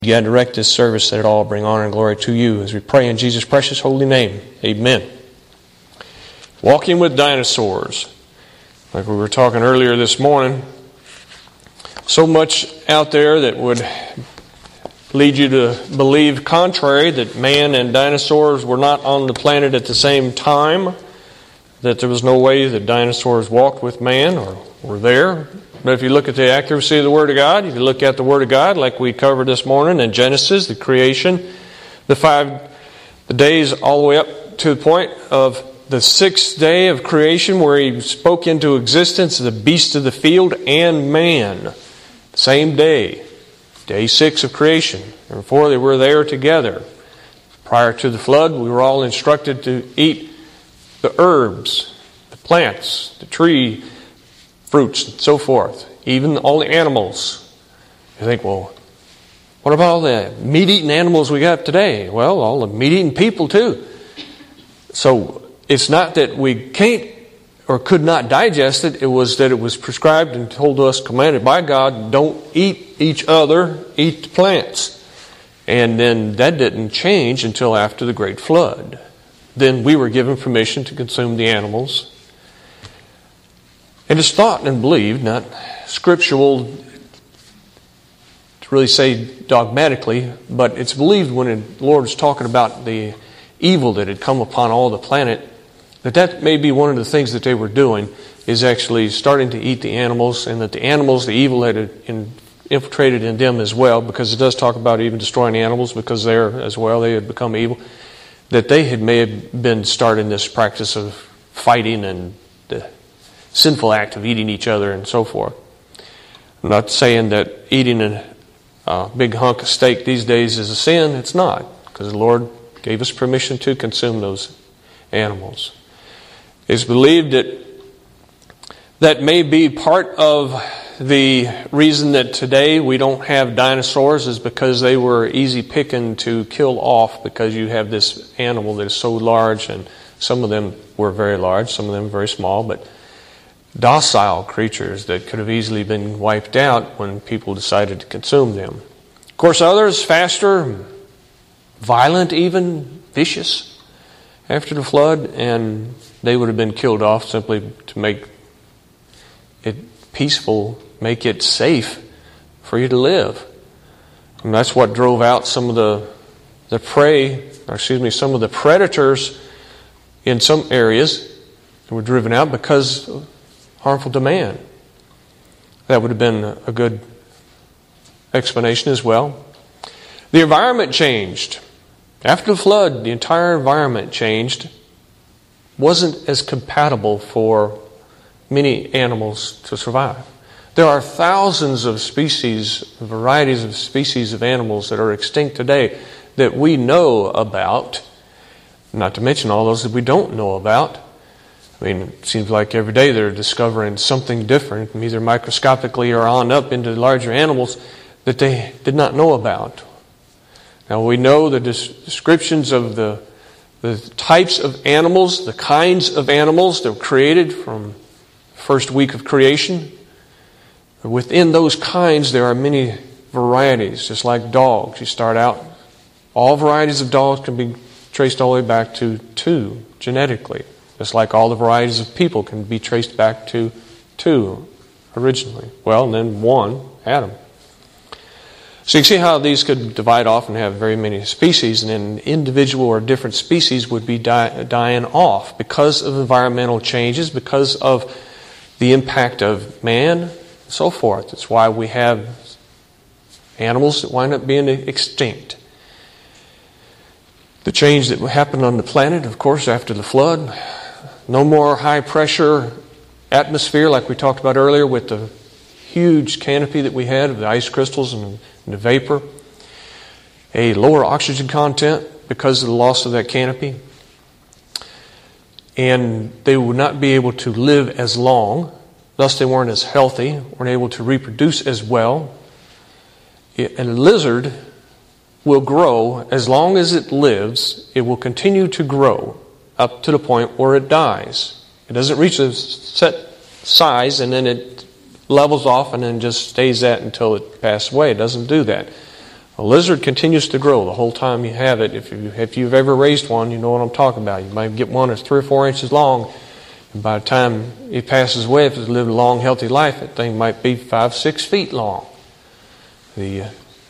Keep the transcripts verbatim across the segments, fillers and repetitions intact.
God, direct this service that it all bring honor and glory to you as we pray in Jesus' precious holy name. Amen. Walking with dinosaurs. Like we were talking earlier this morning, so much out there that would lead you to believe contrary, that man and dinosaurs were not on the planet at the same time, that there was no way that dinosaurs walked with man or were there. But if you look at the accuracy of the Word of God, if you look at the Word of God like we covered this morning in Genesis, the creation, the five the days all the way up to the point of the sixth day of creation where He spoke into existence the beasts of the field and man. Same day. Day six of creation. And before they were there together. Prior to the flood, we were all instructed to eat the herbs, the plants, the tree, fruits, and so forth. Even all the animals. You think, well, what about all the meat-eating animals we got today? Well, all the meat-eating people too. So it's not that we can't or could not digest it. It was that it was prescribed and told us, commanded by God, don't eat each other, eat the plants. And then that didn't change until after the great flood. Then we were given permission to consume the animals. And it's thought and believed, not scriptural to really say dogmatically, but it's believed when the Lord is talking about the evil that had come upon all the planet, that that may be one of the things that they were doing, is actually starting to eat the animals, and that the animals, the evil had infiltrated in them as well, because it does talk about even destroying the animals, because there as well they had become evil, that they had may have been starting this practice of fighting and the sinful act of eating each other and so forth. I'm not saying that eating a uh, big hunk of steak these days is a sin. It's not, because the Lord gave us permission to consume those animals. It's believed that that may be part of the reason that today we don't have dinosaurs is because they were easy picking to kill off, because you have this animal that is so large, and some of them were very large, some of them very small, but docile creatures that could have easily been wiped out when people decided to consume them. Of course, others, faster, violent even, vicious, after the flood, and they would have been killed off simply to make it peaceful, make it safe for you to live. And that's what drove out some of the the prey, or excuse me, some of the predators in some areas that were driven out because of harmful to man. That would have been a good explanation as well. The environment changed. After the flood, the entire environment changed. Wasn't as compatible for many animals to survive. There are thousands of species, varieties of species of animals that are extinct today that we know about, not to mention all those that we don't know about. I mean, it seems like every day they're discovering something different, either microscopically or on up into larger animals that they did not know about. Now, we know the descriptions of the, the types of animals, the kinds of animals that were created from the first week of creation. Within those kinds, there are many varieties, just like dogs. You start out, all varieties of dogs can be traced all the way back to two genetically. Just like all the varieties of people can be traced back to two originally. Well, and then one, Adam. So you can see how these could divide off and have very many species, and then individual or different species would be die, dying off because of environmental changes, because of the impact of man, and so forth. That's why we have animals that wind up being extinct. The change that happened on the planet, of course, after the flood, no more high pressure atmosphere like we talked about earlier with the huge canopy that we had of the ice crystals and the vapor. A lower oxygen content because of the loss of that canopy. And they would not be able to live as long. Thus they weren't as healthy, weren't able to reproduce as well. A lizard will grow as long as it lives. It will continue to grow up to the point where it dies. It doesn't reach a set size and then it levels off and then just stays at until it passes away. It doesn't do that. A lizard continues to grow the whole time you have it. If, you, if you've ever raised one, you know what I'm talking about. You might get one that's three or four inches long, and by the time it passes away, if it's lived a long, healthy life, that thing might be five, six feet long. The, uh,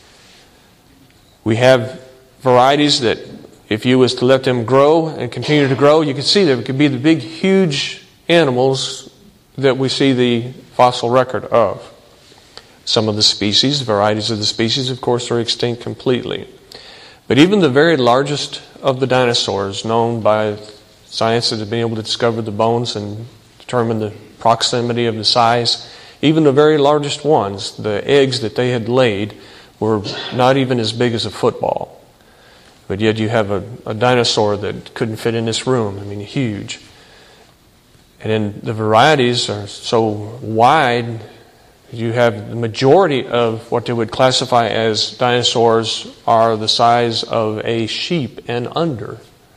we have varieties that if you was to let them grow and continue to grow, you can see there could be the big, huge animals that we see the fossil record of. Some of the species, varieties of the species, of course, are extinct completely. But even the very largest of the dinosaurs, known by science that has been able to discover the bones and determine the proximity of the size, even the very largest ones, the eggs that they had laid were not even as big as a football. But yet you have a, a dinosaur that couldn't fit in this room. I mean, huge. And then the varieties are so wide, you have the majority of what they would classify as dinosaurs are the size of a sheep and under.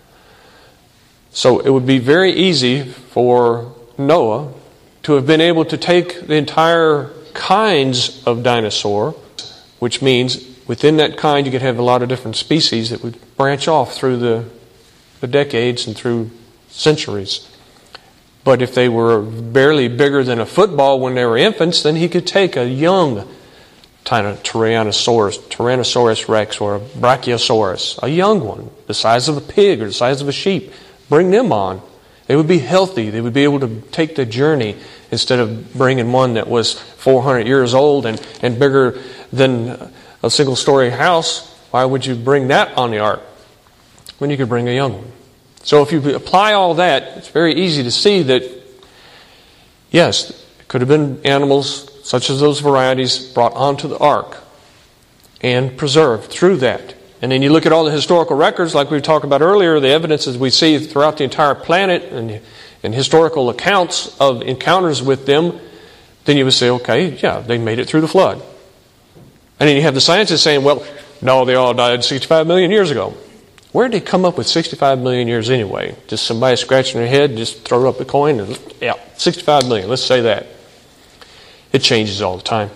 So it would be very easy for Noah to have been able to take the entire kinds of dinosaur, which means within that kind you could have a lot of different species that would branch off through the, the decades and through centuries. But if they were barely bigger than a football when they were infants, then he could take a young Tyrannosaurus, Tyrannosaurus rex or a Brachiosaurus, a young one, the size of a pig or the size of a sheep, bring them on. They would be healthy. They would be able to take the journey instead of bringing one that was four hundred years old and, and bigger than a single-story house. Why would you bring that on the ark when you could bring a young one? So if you apply all that, it's very easy to see that, yes, it could have been animals such as those varieties brought onto the ark and preserved through that. And then you look at all the historical records, like we talked about earlier, the evidences we see throughout the entire planet and, and historical accounts of encounters with them, then you would say, okay, yeah, they made it through the flood. And then you have the scientists saying, well, no, they all died sixty-five million years ago. Where did they come up with sixty-five million years anyway? Just somebody scratching their head, just throw up a coin, and yeah, sixty-five million, let's say that. It changes all the time.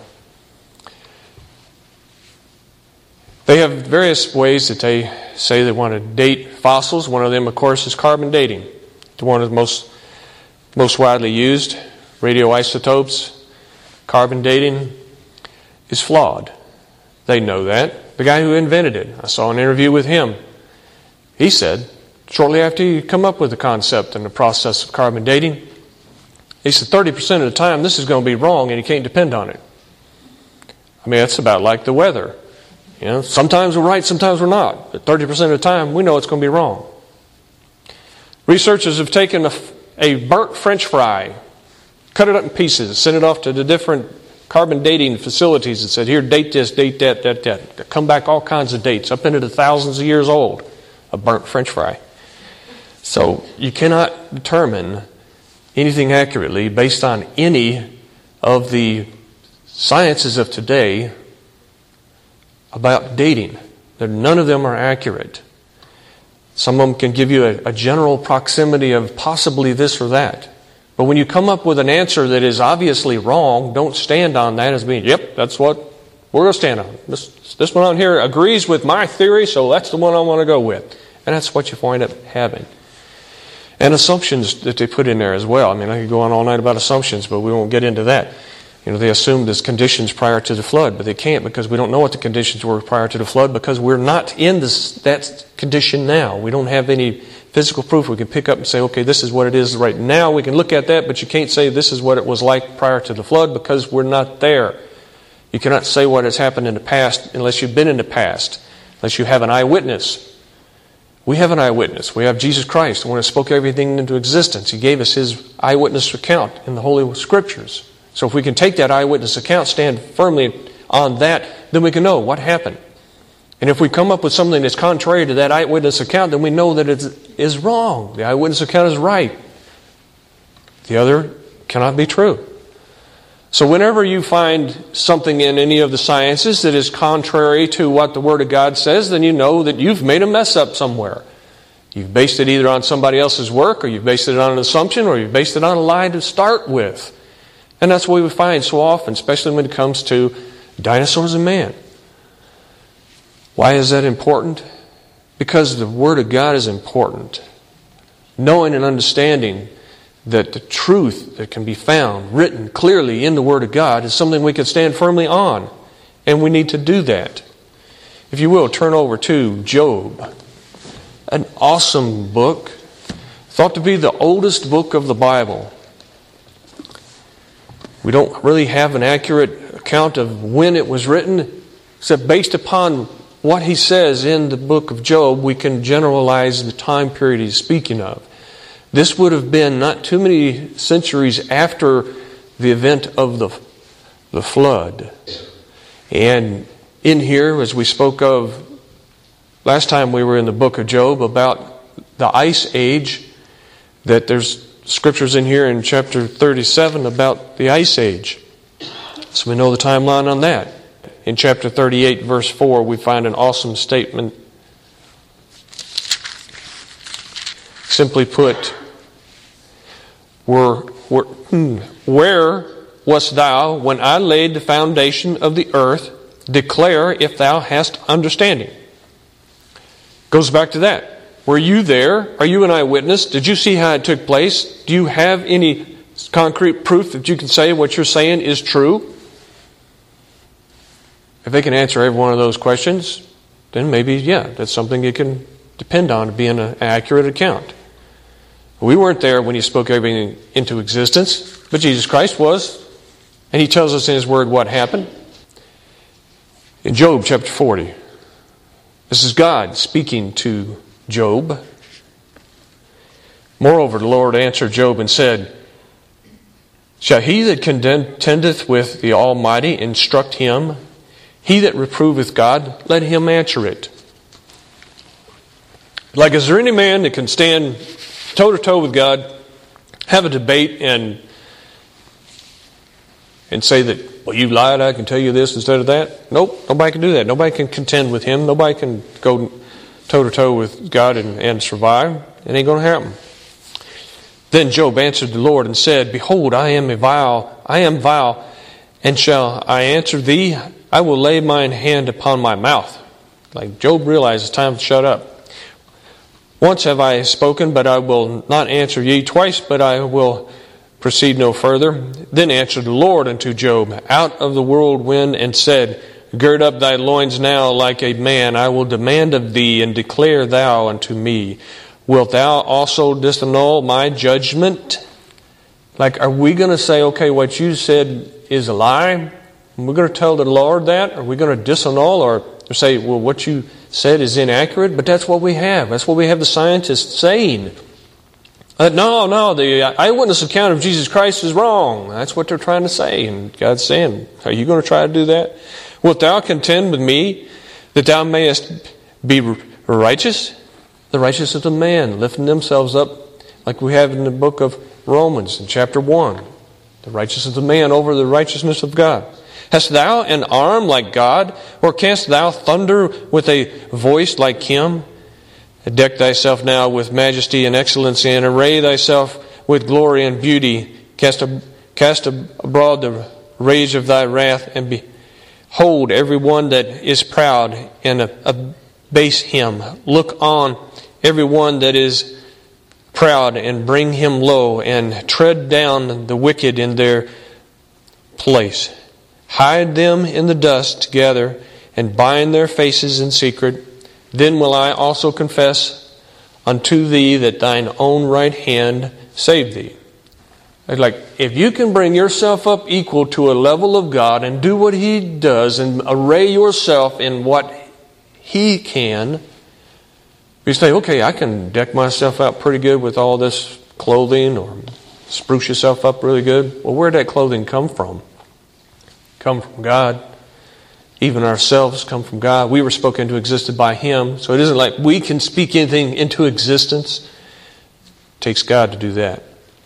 They have various ways that they say they want to date fossils. One of them, of course, is carbon dating. The one of the most, most widely used, radioisotopes. Carbon dating is flawed. They know that. The guy who invented it, I saw an interview with him. He said, shortly after he come up with the concept and the process of carbon dating, he said thirty percent of the time this is going to be wrong and you can't depend on it. I mean, that's about like the weather. You know, sometimes we're right, sometimes we're not. But thirty percent of the time, we know it's going to be wrong. Researchers have taken a, a burnt French fry, cut it up in pieces, sent it off to the different carbon dating facilities and said, here, date this, date that, that, that. They come back all kinds of dates, up into the thousands of years old, a burnt French fry. So you cannot determine anything accurately based on any of the sciences of today about dating. None of them are accurate. Some of them can give you a, a general proximity of possibly this or that. But when you come up with an answer that is obviously wrong, don't stand on that as being, yep, that's what we're going to stand on. This, this one on here agrees with my theory, so that's the one I want to go with. And that's what you wind up having. And assumptions that they put in there as well. I mean, I could go on all night about assumptions, but we won't get into that. You know, they assumed there's conditions prior to the flood, but they can't because we don't know what the conditions were prior to the flood because we're not in this, that condition now. We don't have any physical proof we can pick up and say, okay, this is what it is right now. We can look at that, but you can't say this is what it was like prior to the flood because we're not there. You cannot say what has happened in the past unless you've been in the past, unless you have an eyewitness. We have an eyewitness. We have Jesus Christ, the one who spoke everything into existence. He gave us his eyewitness account in the Holy Scriptures. So if we can take that eyewitness account, stand firmly on that, then we can know what happened. And if we come up with something that's contrary to that eyewitness account, then we know that it is wrong. The eyewitness account is right. The other cannot be true. So whenever you find something in any of the sciences that is contrary to what the Word of God says, then you know that you've made a mess up somewhere. You've based it either on somebody else's work, or you've based it on an assumption, or you've based it on a lie to start with. And that's what we find so often, especially when it comes to dinosaurs and man. Why is that important? Because the Word of God is important. Knowing and understanding that the truth that can be found, written clearly in the Word of God, is something we can stand firmly on. And we need to do that. If you will, turn over to Job. An awesome book. Thought to be the oldest book of the Bible. We don't really have an accurate account of when it was written, except based upon what he says in the book of Job, we can generalize the time period he's speaking of. This would have been not too many centuries after the event of the, the flood. And in here, as we spoke of last time we were in the book of Job about the ice age, that there's scriptures in here in chapter thirty-seven about the ice age. So we know the timeline on that. In chapter thirty-eight, verse four, we find an awesome statement. Simply put, were, were, hmm, where wast thou when I laid the foundation of the earth? Declare if thou hast understanding. Goes back to that. Were you there? Are you an eyewitness? Did you see how it took place? Do you have any concrete proof that you can say what you're saying is true? If they can answer every one of those questions, then maybe, yeah, that's something you can depend on to be an accurate account. We weren't there when He spoke everything into existence, but Jesus Christ was. And He tells us in His Word what happened. In Job chapter forty, this is God speaking to Job. Moreover, the Lord answered Job and said, Shall he that contendeth with the Almighty instruct him? He that reproveth God, let him answer it. Like, is there any man that can stand toe-to-toe with God, have a debate, and and say that, well, you lied, I can tell you this instead of that? Nope, nobody can do that. Nobody can contend with Him. Nobody can go toe-to-toe with God and, and survive. It ain't going to happen. Then Job answered the Lord and said, Behold, I am a vile, I am vile, and shall I answer thee? I will lay mine hand upon my mouth. Like Job realized it's time to shut up. Once have I spoken, but I will not answer ye. Twice, but I will proceed no further. Then answered the Lord unto Job out of the whirlwind and said, Gird up thy loins now like a man. I will demand of thee, and declare thou unto me. Wilt thou also disannul my judgment? Like, are we going to say, okay, what you said is a lie? We're going to tell the Lord that? Are we going to disannul or say, well, what you said is inaccurate? But that's what we have. That's what we have the scientists saying. Uh, no, no, the eyewitness account of Jesus Christ is wrong. That's what they're trying to say. And God's saying, are you going to try to do that? Wilt thou contend with me that thou mayest be righteous? The righteousness of man, lifting themselves up like we have in the book of Romans in chapter one. The righteousness of man over the righteousness of God. Hast thou an arm like God? Or canst thou thunder with a voice like Him? Deck thyself now with majesty and excellency, and array thyself with glory and beauty. Cast, a, cast abroad the rage of thy wrath, and behold every one that is proud, and abase him. Look on every one that is proud, and bring him low, and tread down the wicked in their place. Hide them in the dust together, and bind their faces in secret. Then will I also confess unto thee that thine own right hand saved thee. Like, if you can bring yourself up equal to a level of God and do what He does and array yourself in what He can, you say, okay, I can deck myself out pretty good with all this clothing, or spruce yourself up really good. Well, where did that clothing come from? Come from God. Even ourselves come from God. We were spoken into existence by Him. So it isn't like we can speak anything into existence. It takes God to do that.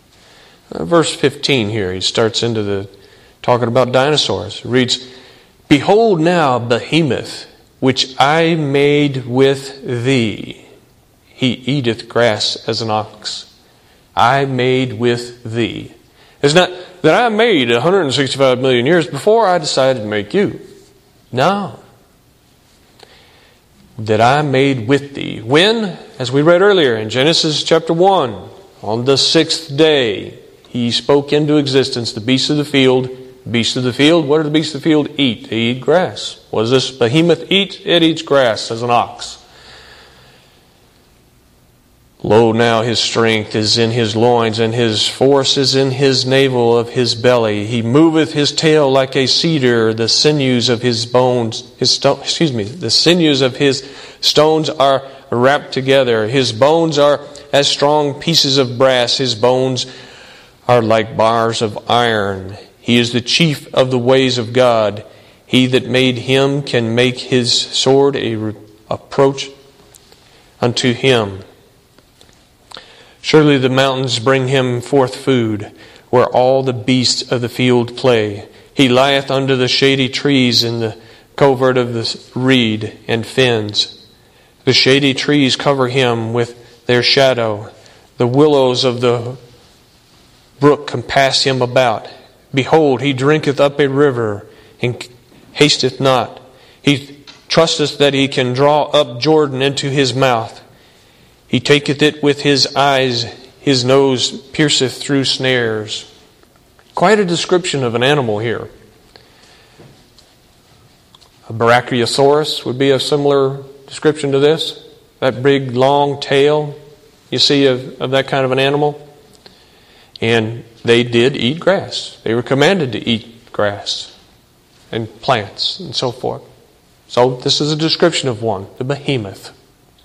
Uh, verse fifteen here, he starts into the talking about dinosaurs. It reads, Behold now Behemoth, which I made with thee. He eateth grass as an ox. I made with thee. It's not that I made one hundred sixty-five million years before I decided to make you. No. that I made with thee. When? As we read earlier in Genesis chapter one, on the sixth day, He spoke into existence the beasts of the field. Beasts of the field, what do the beasts of the field eat? They eat grass. What does this behemoth eat? It eats grass as an ox. Lo, now his strength is in his loins, and his force is in his navel of his belly. He moveth his tail like a cedar. The sinews of his bones, his sto- excuse me, the sinews of his stones are wrapped together. His bones are as strong pieces of brass. His bones are like bars of iron. He is the chief of the ways of God. He that made him can make his sword a reproach unto him. Surely the mountains bring him forth food, where all the beasts of the field play. He lieth under the shady trees in the covert of the reed and fens. The shady trees cover him with their shadow. The willows of the brook compass him about. Behold, he drinketh up a river, and hasteth not. He trusteth that he can draw up Jordan into his mouth. He taketh it with his eyes, his nose pierceth through snares. Quite a description of an animal here. A Brachiosaurus would be a similar description to this. That big, long tail you see of, of that kind of an animal. And they did eat grass. They were commanded to eat grass and plants and so forth. So this is a description of one, the behemoth.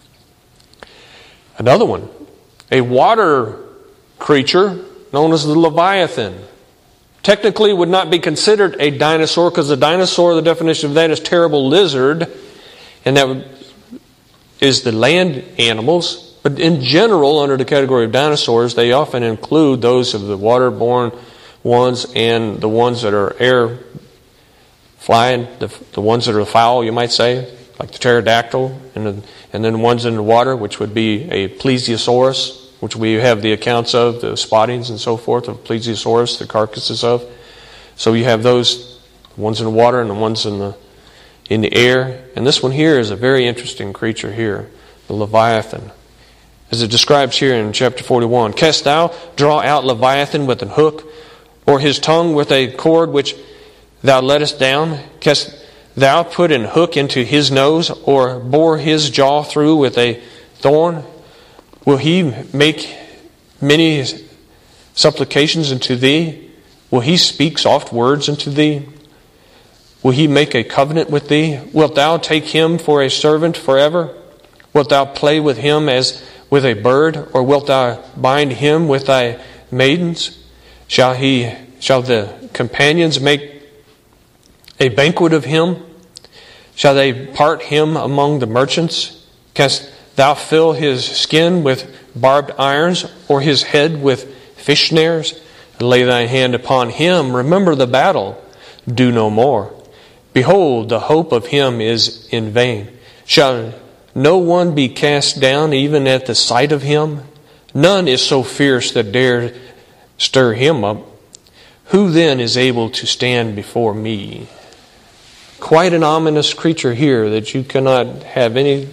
Another one, a water creature known as the Leviathan. Technically would not be considered a dinosaur, because a dinosaur, the definition of that is terrible lizard, and that is the land animals. But in general, under the category of dinosaurs, they often include those of the waterborne ones and the ones that are air flying, the, the ones that are foul, you might say, like the pterodactyl, and the, and then ones in the water, which would be a plesiosaurus, which we have the accounts of, the spottings and so forth of plesiosaurus, the carcasses of. So you have those ones in the water and the ones in the in the air. And this one here is a very interesting creature here, the Leviathan. As it describes here in chapter forty-one, Canst thou draw out Leviathan with an hook, or his tongue with a cord which thou lettest down? Canst thou put an hook into his nose, or bore his jaw through with a thorn? Will he make many supplications unto thee? Will he speak soft words unto thee? Will he make a covenant with thee? Wilt thou take him for a servant forever? Wilt thou play with him as with a bird, or wilt thou bind him with thy maidens? Shall he, shall the companions make a banquet of him? Shall they part him among the merchants? Canst thou fill his skin with barbed irons, or his head with fish snares? Lay thy hand upon him, remember the battle, do no more. Behold, the hope of him is in vain. Shall no one be cast down even at the sight of him? None is so fierce that dare stir him up. Who then is able to stand before me? Quite an ominous creature here that you cannot have any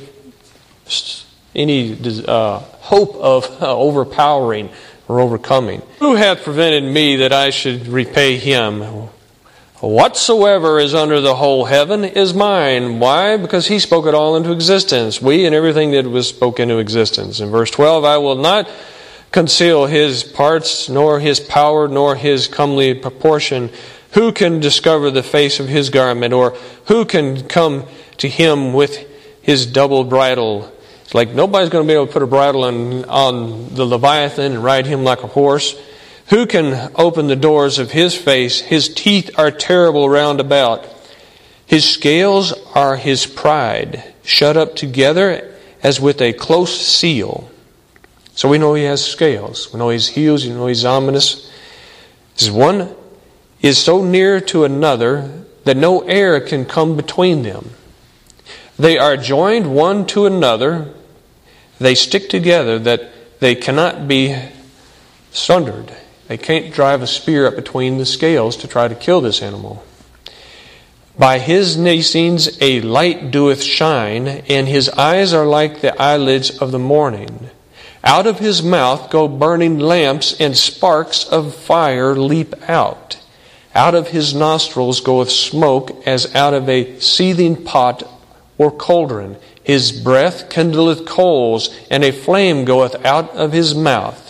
any uh, hope of uh, overpowering or overcoming. Who hath prevented me that I should repay him? Whatsoever is under the whole heaven is mine. Why? Because he spoke it all into existence. We and everything that was spoken into existence. In verse twelve, I will not conceal his parts, nor his power, nor his comely proportion. Who can discover the face of his garment, or who can come to him with his double bridle? It's like nobody's going to be able to put a bridle on, on the Leviathan and ride him like a horse. Who can open the doors of his face? His teeth are terrible round about. His scales are his pride, shut up together as with a close seal. So we know he has scales. We know he's heels. We know he's ominous. This one is so near to another that no air can come between them. They are joined one to another. They stick together that they cannot be sundered. They can't drive a spear up between the scales to try to kill this animal. By his neesings a light doeth shine, and his eyes are like the eyelids of the morning. Out of his mouth go burning lamps, and sparks of fire leap out. Out of his nostrils goeth smoke, as out of a seething pot or cauldron. His breath kindleth coals, and a flame goeth out of his mouth.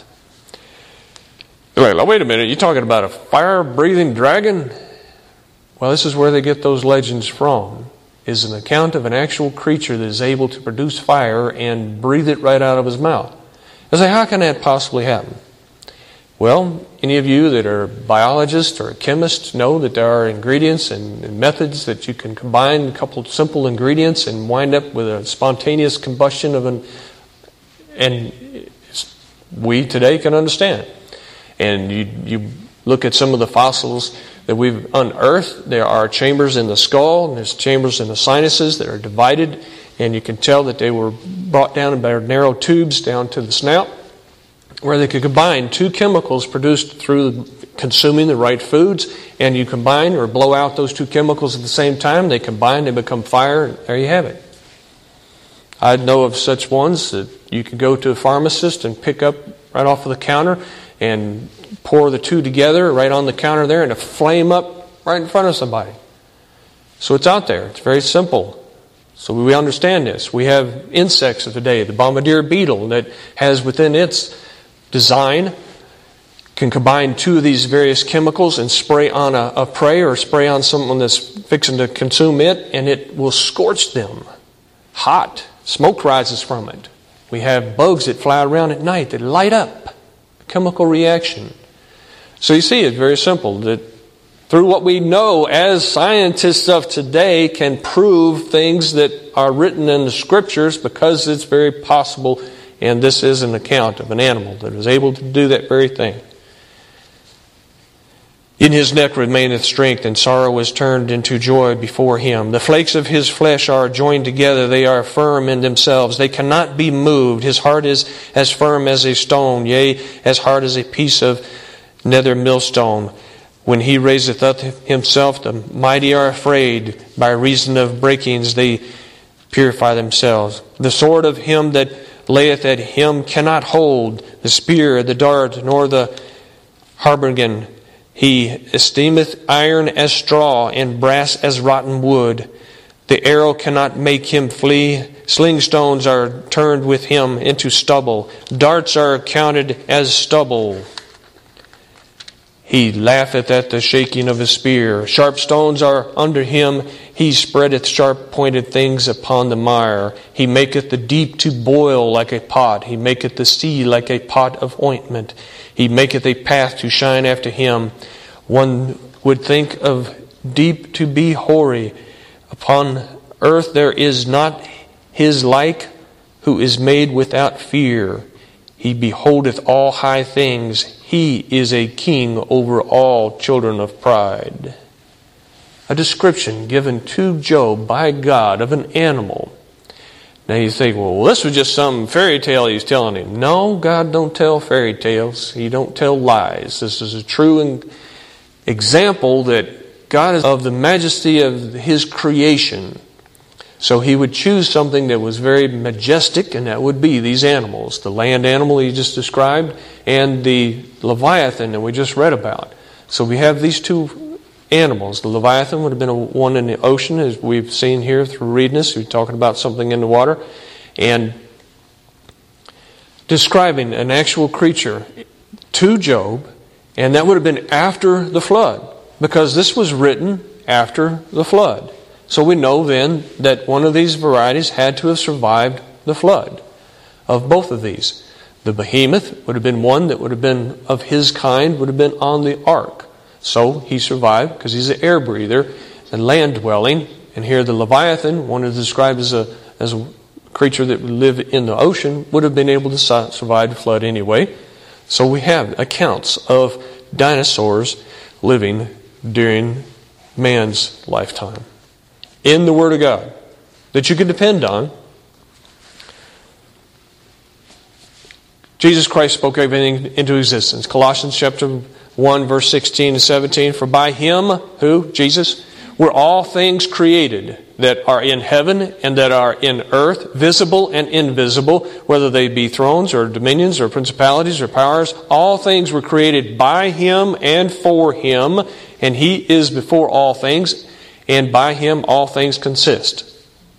Wait a minute, you talking about a fire-breathing dragon? Well, this is where they get those legends from, is an account of an actual creature that is able to produce fire and breathe it right out of his mouth. I say, how can that possibly happen? Well, any of you that are biologists or chemists know that there are ingredients and, and methods that you can combine a couple of simple ingredients and wind up with a spontaneous combustion of an, and we today can understand. And you, you look at some of the fossils that we've unearthed. There are chambers in the skull, and there's chambers in the sinuses that are divided, and you can tell that they were brought down by narrow tubes down to the snout, where they could combine two chemicals produced through consuming the right foods, and you combine or blow out those two chemicals at the same time. They combine, they become fire, and there you have it. I know of such ones that you can go to a pharmacist and pick up right off of the counter and pour the two together right on the counter there, and a flame up right in front of somebody. So it's out there. It's very simple. So we understand this. We have insects of today, the bombardier beetle, that has within its design, can combine two of these various chemicals and spray on a, a prey or spray on someone that's fixing to consume it, and it will scorch them. Hot. Smoke rises from it. We have bugs that fly around at night that light up. Chemical reaction. So you see, it's very simple, that through what we know as scientists of today can prove things that are written in the Scriptures, because it's very possible, and this is an account of an animal that is able to do that very thing. In his neck remaineth strength, and sorrow is turned into joy before him. The flakes of his flesh are joined together. They are firm in themselves. They cannot be moved. His heart is as firm as a stone, yea, as hard as a piece of nether millstone. When he raiseth up himself, the mighty are afraid. By reason of breakings they purify themselves. The sword of him that layeth at him cannot hold. The spear, the dart, nor the harbergan. He esteemeth iron as straw, and brass as rotten wood. The arrow cannot make him flee. Sling stones are turned with him into stubble. Darts are counted as stubble. He laugheth at the shaking of his spear. Sharp stones are under him. He spreadeth sharp pointed things upon the mire. He maketh the deep to boil like a pot. He maketh the sea like a pot of ointment. He maketh a path to shine after him. One would think of deep to be hoary. Upon earth there is not his like, who is made without fear. He beholdeth all high things. He is a king over all children of pride. A description given to Job by God of an animal. Now you think, well, this was just some fairy tale he's telling him. No, God don't tell fairy tales. He don't tell lies. This is a true example that God is of the majesty of His creation. So He would choose something that was very majestic, and that would be these animals. The land animal He just described, and the Leviathan that we just read about. So we have these two animals. The Leviathan would have been a one in the ocean, as we've seen here through reading this. We're talking about something in the water. And describing an actual creature to Job, and that would have been after the flood, because this was written after the flood. So we know then that one of these varieties had to have survived the flood of both of these. The behemoth would have been one that would have been of his kind, would have been on the ark. So he survived because he's an air breather and land dwelling. And here the Leviathan, one is described as a, as a creature that would live in the ocean, would have been able to survive the flood anyway. So we have accounts of dinosaurs living during man's lifetime in the Word of God that you can depend on. Jesus Christ spoke everything into existence. Colossians chapter one, verse sixteen and seventeen. For by Him, who? Jesus, were all things created that are in heaven and that are in earth, visible and invisible, whether they be thrones or dominions or principalities or powers. All things were created by Him and for Him, and He is before all things, and by Him all things consist.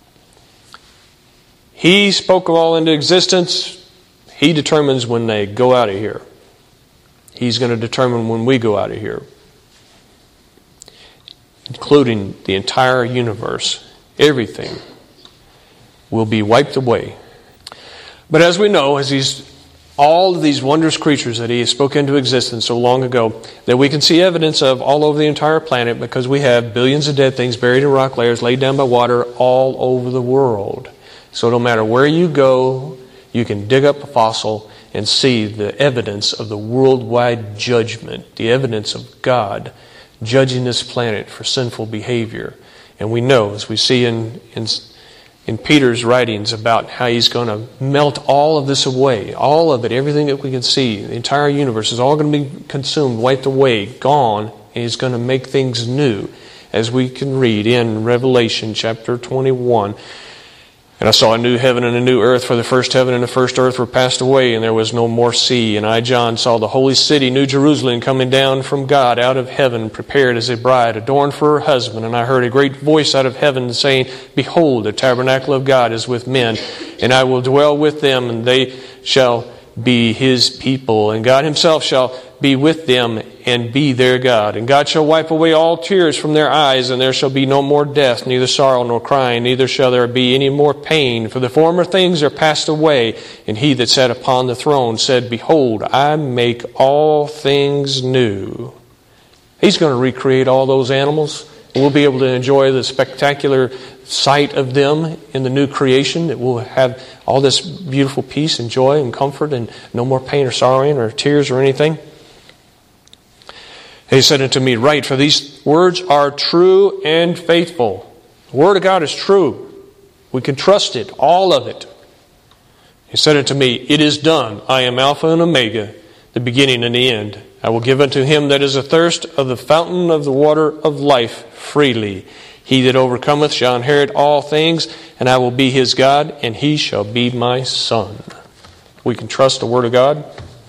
He spoke all into existence. He determines when they go out of here. He's going to determine when we go out of here, including the entire universe. Everything will be wiped away. But as we know, as He's all of these wondrous creatures that He spoke into existence so long ago, that we can see evidence of all over the entire planet, because we have billions of dead things buried in rock layers, laid down by water all over the world. So no matter where you go, you can dig up a fossil and see the evidence of the worldwide judgment, the evidence of God judging this planet for sinful behavior. And we know, as we see in, in, in Peter's writings, about how He's going to melt all of this away, all of it, everything that we can see, the entire universe is all going to be consumed, wiped away, gone, and He's going to make things new, as we can read in Revelation chapter twenty-one. And I saw a new heaven and a new earth, for the first heaven and the first earth were passed away, and there was no more sea. And I, John, saw the holy city, New Jerusalem, coming down from God out of heaven, prepared as a bride, adorned for her husband. And I heard a great voice out of heaven saying, Behold, the tabernacle of God is with men, and I will dwell with them, and they shall be His people. And God Himself shall be with them and be their God. And God shall wipe away all tears from their eyes, and there shall be no more death, neither sorrow nor crying, neither shall there be any more pain. For the former things are passed away. And He that sat upon the throne said, Behold, I make all things new. He's going to recreate all those animals. And we'll be able to enjoy the spectacular sight of them in the new creation. That we'll have all this beautiful peace and joy and comfort, and no more pain or sorrowing or tears or anything. He said unto me, Write, for these words are true and faithful. The Word of God is true. We can trust it, all of it. He said unto me, It is done. I am Alpha and Omega, the beginning and the end. I will give unto him that is athirst of the fountain of the water of life freely. He that overcometh shall inherit all things, and I will be his God, and he shall be my son. We can trust the Word of God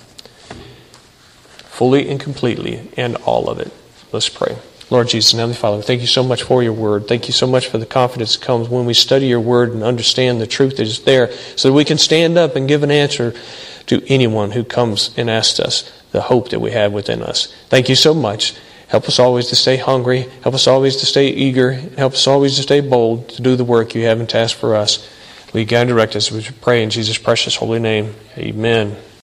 fully and completely, and all of it. Let's pray. Lord Jesus and Heavenly Father, thank you so much for your Word. Thank you so much for the confidence that comes when we study your Word and understand the truth that is there, so that we can stand up and give an answer to anyone who comes and asks us the hope that we have within us. Thank you so much. Help us always to stay hungry. Help us always to stay eager. Help us always to stay bold to do the work you have in task for us. Lead, guide, and direct us. We pray in Jesus' precious holy name. Amen.